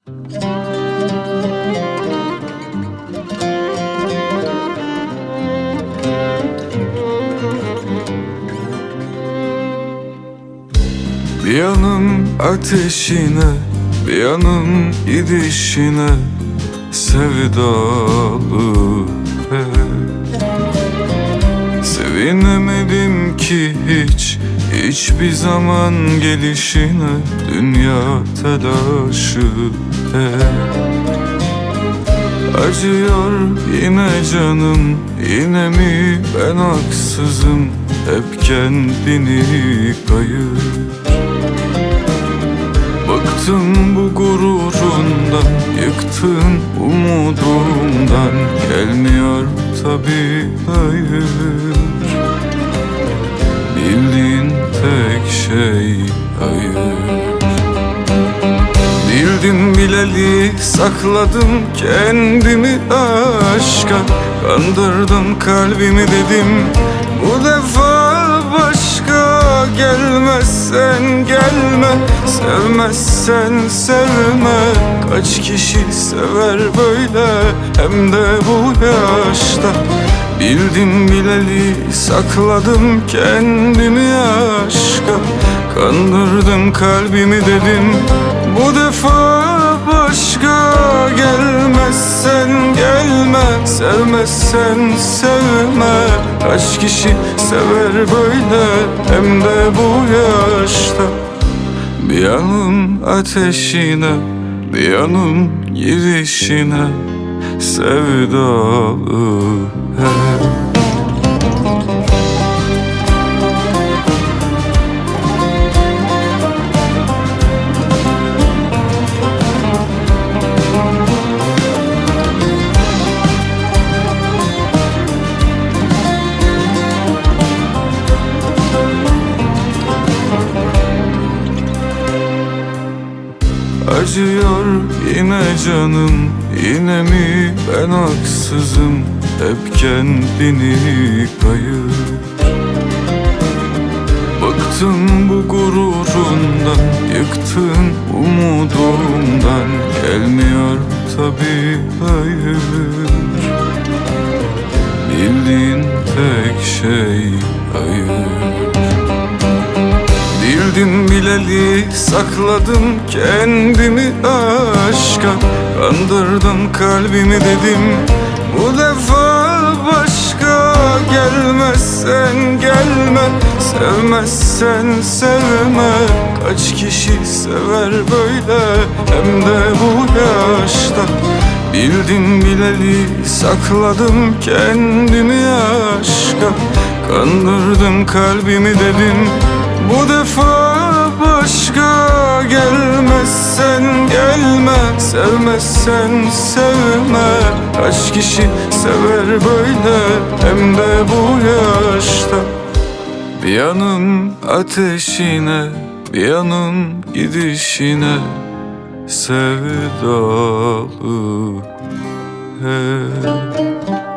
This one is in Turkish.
Bir yanım ateşine, bir yanım gidişine sevdalı. Sevinemedim ki hiçbir zaman gelişine, dünya telaşı. Acıyor yine canım, yine mi ben haksızım? Hep kendini kayır. Bıktım bu gururundan, yıktın umudumdan. Gelmiyor tabii hayır. Bildiğin tek şey hayır. Bildim bileli sakladım kendimi aşka. Kandırdım kalbimi dedim bu defa başka. Gelmezsen gelme, sevmezsen sevme. Kaç kişi sever böyle, hem de bu yaşta. Bildim bileli sakladım kendimi aşka. Kandırdım kalbimi dedim bu defa başka. Gelmezsen gelme, sevmezsen sevme. Kaç kişi sever böyle, hem de bu yaşta. Bir yanım ateşine, bir yanım gidişine sevdalı. Acıyor yine canım, yine mi ben haksızım? Hep kendini kayır. Bıktım bu gururundan, yıktın umudumdan. Gelmiyor tabii hayır. Bildiğin tek şey hayır. Bildim bileli sakladım kendimi aşka. Kandırdım kalbimi dedim bu defa başka. Gelmezsen gelme, sevmezsen sevme. Kaç kişi sever böyle, hem de bu yaşta. Bildim bileli sakladım kendimi aşka. Kandırdım kalbimi dedim bu defa başka. Gelmezsen gelme, sevmezsen sevme. Kaç kişi sever böyle, hem de bu yaşta. Bir yanım ateşine, bir yanım gidişine sevdalı.